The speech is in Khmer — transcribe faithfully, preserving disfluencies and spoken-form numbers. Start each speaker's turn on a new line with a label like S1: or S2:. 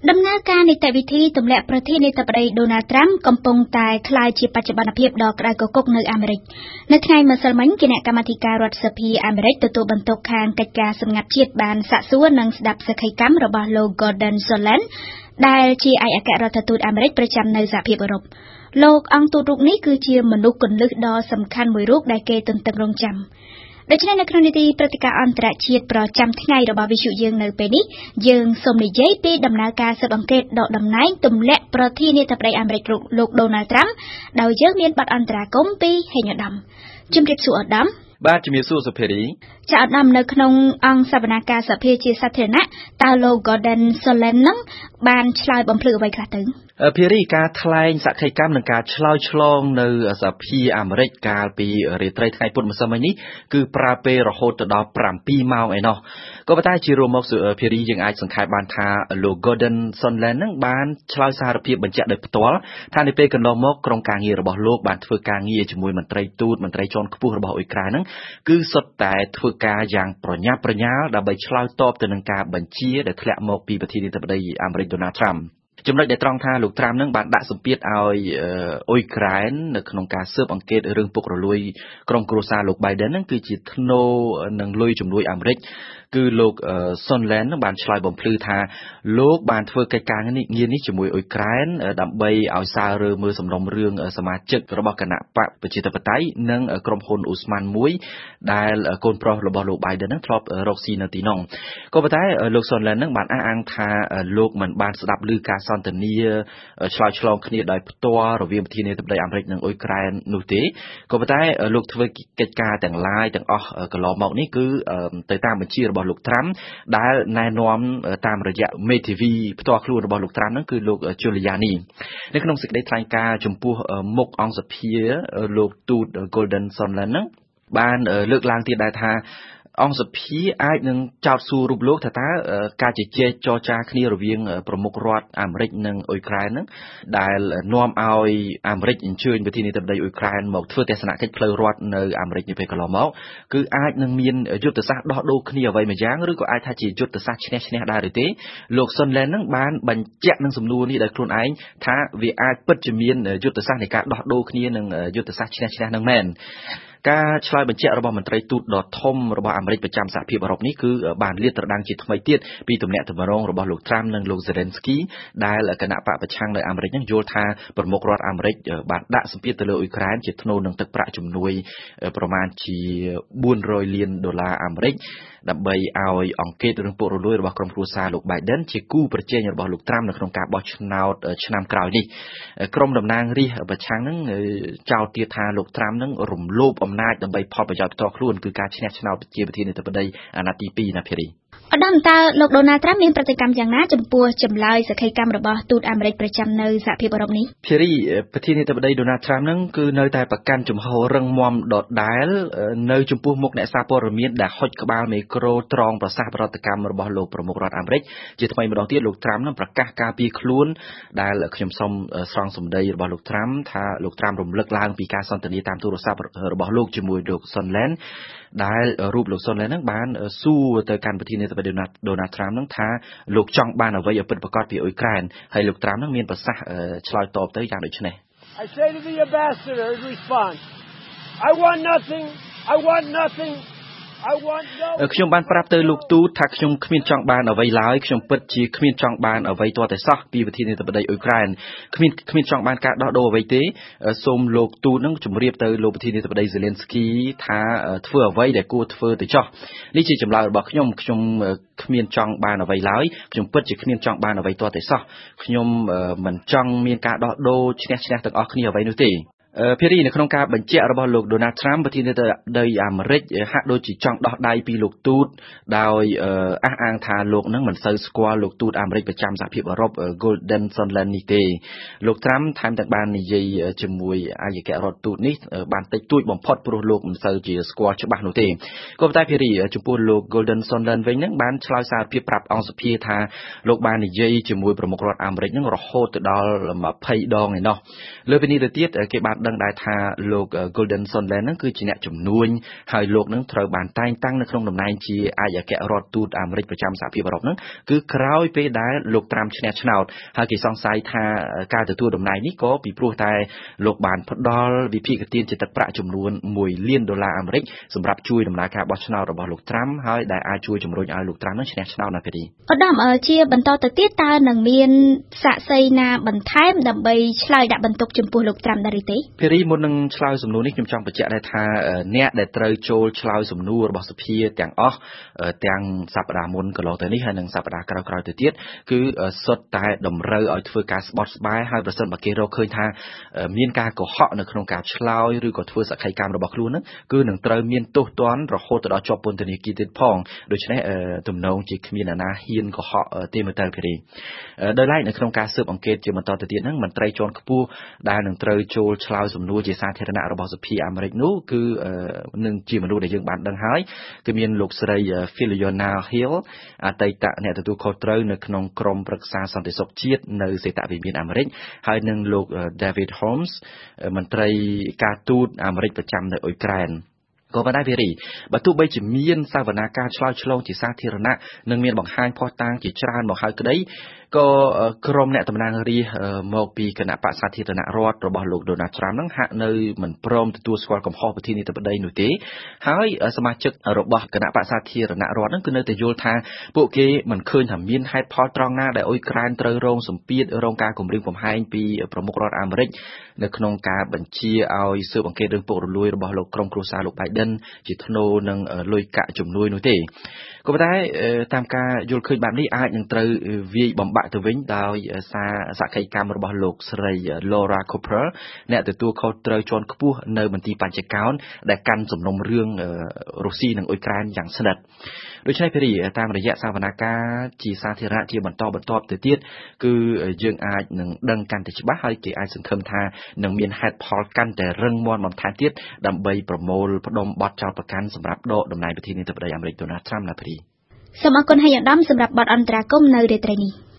S1: ដំណើរការនីតិវិធីទម្លាក់ប្រធានាធិបតីដូណាល់ត្រាំកំពុងតែក្លាយជាបច្ចុប្បន្នភាពដ៏ក្តៅគគុកនៅអាមេរិកនៅថ្ងៃម្សិលមិញគណៈកម្មាធិការរដ្ឋសភាអាមេរិកទទួលបន្ទុកខាងកិច្ចការសម្ងាត់ជាតិបានសាកសួរនិងស្ដាប់សក្ខីកម្មរបស់លោក Gordon Sondland ដែលជាឯកអគ្គរដ្ឋទូតអាមេរិកប្រចាំនៅសហភាពអឺរ៉ុបលោកអង្គទូតរូបនេះគឺជាមនុស្សគន្លឹះដ៏សំខាន់មួយរូបដែលគេទន្ទឹងរង់ចាំដូច្នេះនៅក្នុងនីតិព្រឹត្តិការណ៍អន្តរជាតិប្រចាំថ្ងៃរបស់វិទ្យុយើងនៅពេលនេះយើងសូមនិយាយពីដំណើរការស៊ើបអង្កេតដកតំណែងទម្លាក់ប្រធានាធិបតីអាមេរិកលោកដូណាល់ត្រាំដោយយើងមានបទអន្តរាគមន៍ពីហេងឧត្តមជំរាបសួរឧត្តម
S2: បាទជំរាបសួរសុភារី
S1: ចាឧត្តមនៅក្នុងអង្គសវនាការសភាជាសាធារណៈតើលោក Gordon Sondland នឹងបានឆ្លើយបំភ្លឺអ្វីខ្លះទៅ
S2: ភារីការថ្លែងសក្ខីកម្មនឹងការឆ្លើយឆ្លងនៅសភាអាមេរិកកាលពីរាត្រីថ្ងៃពុធម្សិលមិញនេះគឺប្រើពេលរហូតទៅដល់ប្រាំពីរម៉ោងឯណោះក៏ប៉ុន្តែជារួមមកភារីយើងអាចសង្ខេបបានថាលោក Gordon Sondland នឹងបានឆ្លើយសារភាពបញ្ជាក់ដោយផ្ទាល់ថានៅពេលកន្លងមកក្រុមការងាររបស់លោកបានធ្វើការងារជាមួយមន្ត្រីទូតមន្ត្រីជាន់ខ្ពស់របស់អ៊ុយក្រែននឹងគឺសុទ្ធតែធ្វើការយ៉ាងប្រញាប់ប្រញាល់ដើម្បីឆ្លើយតបទៅនឹងការបញ្ជាដែលធ្លាក់មកពីប្រធានាធិបតីអាមេរិក Donald Trumpចំណុចដែលត្រង់ថាលោកត្រាំនឹងបានដាក់សម្ពាធឲ្យអ៊ុយក្រែននៅក្នុងការស៊ើបអង្កេតរឿងពុករលួយក្រុមគ្រួសារលោក Biden នឹងគឺជាធ្នូនឹងលុយជំនួយអាមេរិកគឺលោក Sondland នឹងបានឆ្លើយបំភ្លឺថាលោកបានធ្វើកិច្ចការនេះងារនេះជាមួយអ៊ុយក្រែនដើម្បីឲ្យសាររើមើលសំណុំរឿងសមាជិករបស់គណៈបកប្រជាធិបតេយ្យនិងក្រុមហ៊ុនអ៊ូស្ម៉ាន់មួយដែលកូនប្រុសរបស់លោក Biden នឹងធ្លាប់រកស៊ីនៅទីនោះក៏ប៉ុន្តែលោក Sondland នឹងបានអះអាងថាលោកមិនបានស្ដាប់ឮការសន្ទនាឆ្លើយឆ្លងគ្នាដោយផ្ទាល់រវាងប្រធានាធិបតីអាមេរិកនិងអ៊ុយក្រែននោះទេក៏ប៉ុន្តែលោកធ្វើកិច្ចការទាំងឡាយទាំងអស់កន្លងមកនេះគឺទៅតាមបញ្ជារបស់លោកត្រាំដែលណែនាំតាមរយៈមេធាវីផ្ទាល់ខ្លួនរបស់លោកត្រាំហ្នឹងគឺលោក Giuliani នៅក្នុងសេចក្តីថ្លែងការណ៍ចំពោះមុខអង្គសភាលោកទូត Gordon Sondland ហ្នឹងបានលើកឡើងទៀតដែរថាអង្គសភាអាចនឹងចោទសួររូបលោកថាតើការជជែកចរចាគ្នារវាងប្រមុខរដ្ឋអាមេរិកនិងអ៊ុយក្រែនហ្នឹងដែលនាំឲ្យអាមេរិកអញ្ជើញប្រធានាធិបតីអ៊ុយក្រែនមកធ្វើទស្សនកិច្ចផ្លូវរដ្ឋនៅអាមេរិកនាពេលកន្លងមកគឺអាចនឹងមានយុទ្ធសាស្ត្រដោះដូរគ្នាអ្វីមួយយ៉ាងឬក៏អាចថាជាយុទ្ធសាស្ត្រឈ្នះឈ្នះដែរឬទេលោក Sondland ហ្នឹងបានបញ្ជាក់នឹងសំណួរនេះដោយខ្លួនឯងថាវាអាចពិតជាមានយុទ្ធសាស្ត្រនៃការដោះដូរគ្នានឹងយុទ្ធសាស្ត្រឈ្នះឈ្នះនឹងមែនការឆ្លើយបញ្ជាក់របស់មន្ត្រីទូតដ៏ធំរបស់អាមេរិកប្រចាំសហភាពអឺរ៉ុបនេះគឺបានលាតត្រដាងជាថ្មីទៀតពីទំនាក់ទំនងរបស់លោក Trump និងលោក Zelensky ដែលគណៈបកប្រឆាំងនៅអាមេរិកនឹងយល់ថាប្រមុខរដ្ឋអាមេរិកបានដាក់សម្ពាធទៅលើអ៊ុយក្រែនជាថ្នូរនឹងទឹកប្រាក់ជំនួយប្រមាណជាបួនរយលានដុល្លារអាមេរិកដើម្បីឲ្យអង្គការរឿងពុករលួយរបស់ក្រុមគ្រួសារលោក Biden ជាគូប្រជែងរបស់លោក Trump នៅក្នុងការបោះឆ្នោតឆ្នាំក្រោយនេះក្រុមតំណាងរាស្ត្រប្រឆាំងនឹងចោទទៀតថាលោក Trump នឹងរំលោភអំណាចដើម្បីផលប្រយោជន៍ផ្ទាល់ខ្លួនគឺការឈ្នះឆ្នោតជាប្រធានាធិបតីអាណត្តិទីពីរណាភារី
S1: ឧត្តមតើលោកដូណាល់ត្រាំមានប្រតិកម្មយ៉ាងណាចំពោះចម្លើយសក្ខីកម្មរបស់ទូតអាមេរិកប្រចាំនៅសហភាពអឺរ៉ុបនេះ
S2: ភារីប្រធានាធិបតីដូណាល់ត្រាំនឹងគឺនៅតែប្រកាន់ជំហររឹងមាំដដែលនៅចំពោះមុខអ្នកសារព័ត៌មានដែលហុចក្បាលមេក្រូត្រង់ប្រសាសន៍បរិយាកម្មរបស់លោកប្រមុខរដ្ឋអាមេរិកជាថ្មីម្ដងទៀតលោកត្រាំនឹងប្រកាសការពារខ្លួនដែលខ្ញុំសូមស្រង់សម្ដីរបស់លោកត្រាំថាលោកត្រាំរំលឹកឡើងពីការសន្ទនាតាមទូរស័ព្ទរបស់លោកជាមួយលោក Sondland ដែលរូបលោក Sondland នឹងបានសួរទៅកាន់ប្រធានាធិបតី Donald Trump នឹងថាលោកចង់បានអ្វីឲ្យពិតប្រាកដពីអ៊ុយក្រែនហើយលោក Trump នឹងមានប្រសាសន៍ឆ្លើយតបទៅយ៉ាងដូចនេះ
S3: I say to the ambassador in response I want nothing I want nothing
S2: ខ្ញុំបានប្រាប់ទៅលោកទូតថាខ្ញុំគ្មានចង់បានអ្វីឡើយខ្ញុំពិតជាគ្មានចង់បានអ្វីទាល់តែសោះពីប្រធានាធិបតីអ៊ុយក្រែនគ្មានគ្មានចង់បានការដោះដូរអ្វីទេសូមលោកទូតនឹងជម្រាបទៅលោកប្រធានាធិបតី Zelensky ថាធ្វើអ្វីដែលគួរធ្វើទៅចោះនេះជាចម្លើយរបស់ខ្ញុំខ្ញុំគ្មានចង់បានអ្វីឡើយខ្ញុំពិតជាគ្មានចង់បានអ្វីទាល់តែសោះខ្ញុំមិនចង់មានការដោះដូរឈ្នះឈ្នះទាំងអស់គ្នាអ្វីនោះទេភារីនៅក្នុងការបញ្ជាក់របស់លោក Donald Trump ប្រធានាធិបតីអាមេរិកហាក់ដូចជាចង់ដោះដៃពីលោកទូតដោយអះអាងថាលោកនឹងមិនសូវស្គាល់លោកទូតអាមេរិកប្រចាំសហភាពអឺរ៉ុប Gordon Sondland នេះទេលោក Trump ថែមទាំងបាននិយាយជាមួយឯកអគ្គរដ្ឋទូតនេះបានតិចតួចបំផុតព្រោះលោកមិនសូវជាស្គាល់ច្បាស់នោះទេក៏ប៉ុន្តែភារីចំពោះលោក Gordon Sondland វិញនឹងបានឆ្លើយសារភាពប្រាប់អង្គសភាថាលោកបាននិយាយជាមួយប្រមុខរដ្ឋអាមេរិកនឹងរហូតទៅដល់ยี่สิบដងឯណោះលើពីនេះទៅទៀតគេបានដឹងដែរថាលោក Golden Sondland ហ្នឹងគឺជាអ្នកជំនួញហើយលោកនឹងត្រូវបានតែងតាំងនៅក្នុងតំណែងជាឯកអគ្គរដ្ឋទូតអាមេរិកប្រចាំសហភាពអឺរ៉ុបហ្នឹងគឺក្រោយពេលដែលលោកត្រាំឈ្នះឆ្នោតហើយគេសង្ស័យថាការទទួលតំណែងនេះក៏ពីព្រោះតែលោកបានផ្ដល់វិភាគទានជាទឹកប្រាក់ចំនួនមួយលានដុល្លារអាមេរិកសម្រាប់ជួយដំណើរការបោះឆ្នោតរបស់លោកត្រាំហើយដែលអាចជួយជំរុញឲ្យលោកត្រាំនឹងឈ្នះឆ្នោតនៅពេលនេះ
S1: ឧត្តមជាបន្តទៅទៀតតើនឹងមានសាក្សីណាបន្ថែមដើម្បីឆ្លើយដាក់បន្ទុកចំពោះលោកត្រាំដែរទេ
S2: ភារីមុននឹងឆ្លើយសំណួរនេះខ្ញុំចង់បញ្ជាក់ដែរថាអ្នកដែលត្រូវចូលឆ្លើយសំណួររបស់សភាទាំងអស់ទាំងសប្តាហ៍មុនកន្លងទៅនេះហើយនិងសប្តាហ៍ក្រោយៗទៅទៀតគឺសុទ្ធតែតម្រូវឲ្យធ្វើការស្បត់ស្បាយហើយប្រសិនបើគេរកឃើញថាមានការកុហកនៅក្នុងការឆ្លើយឬក៏ធ្វើសកម្មកម្មរបស់ខ្លួនហ្នឹងគឺនឹងត្រូវមានទោសទណ្ឌរហូតទៅដល់ជាប់ពន្ធនាគារទៀតផងដូច្នេះទំនងជាគ្មានអ្នកណាហ៊ានកុហកទេមើលទៅភារីដោយឡែកនៅក្នុងការស៊ើបអង្កេតជាបន្តទៅទៀតហ្នឹងមន្ត្រីជាន់ខ្ពស់ដែលនឹងត្រូវចូលឆ្លើយសំណួរជាសាធារណៈរបស់សភាអាមេរិកនោះគឺនឹងជាមនុស្សដែលយើងបានដឹងហើយគឺមានលោកស្រី Fiona Hill អតីតអ្នកទទួលខុសត្រូវនៅក្នុងក្រមប្រឹក្សាសន្តិសុខជាតិនៅសេតវិមានអាមេរិកហើយនិងលោក David Holmes មន្ត្រីការទូតអាមេរិកប្រចាំនៅអ៊ុយក្រែនក៏ប៉ុន្តែភារីបើទោះបីជាមានសវនាការឆ្លើយឆ្លងជាសាធារណៈនិងមានបង្ហាញភស្តុតាងជាច្រើនមកហើយក្តីក៏ក្រុមអ្នកតំណាងរាស្ត្រមកពីគណៈបក្សសាធារណរដ្ឋរបស់លោក Donald Trump ហ្នឹងហាក់នៅមិនព្រមទទួលស្គាល់កំហុសប្រធានាធិបតីនោះទេហើយសមាជិករបស់គណៈបក្សសាធារណរដ្ឋហ្នឹងគឺនៅតែយល់ថាពួកគេមិនឃើញថាមានហេតុផលត្រង់ណាដែលអ៊ុយក្រែនត្រូវរងសម្ពាធរងការគំរាមកំហែងពីប្រមុខរដ្ឋអាមេរិកនៅក្នុងការបញ្ជាឲ្យស៊ើបអង្កេតរឿងពុករលួយរបស់លោកក្រុមគ្រួសារលោក Biden ជាថ្នូរនឹងលុយកាក់ជំនួយនោះទេក៏ប៉ុន្តែតាមការយល់ឃើញបែបនេះអាចនឹងត្រូវវាយបំបាក់ទៅវិញដោយសារសកម្មកម្មរបស់លោកស្រី Laura Cooper អ្នកទទួលខុសត្រូវជាន់ខ្ពស់នៅមន្ទីរបញ្ចកោណដែលកាន់សំណុំរឿងរុស្ស៊ីនិងអ៊ុយក្រែនយ៉ាងស្និទ្ធដូច្នេះភារីតាមរយៈសវនាការជាសាធារណៈជាបន្តបន្ទាប់ទៅទៀតគឺយើងអាចនឹងដឹងកាន់តែច្បាស់ហើយគេអាចសង្ឃឹមថានឹងមានហេតុផលកាន់តែរឹងមាំបន្ថែមទៀតដើម្បីប្រមូលផ្ដុំបទចោទប្រកាន់សម្រាប់ដកតំណែងប្រធានាធិបតីអាមេរិក Donald Trump ណាភារី
S1: សូមអរគុណហើយឧត្តមសម្រាប់បទអន្តរាគមន៍នៅរាត្រីនេះ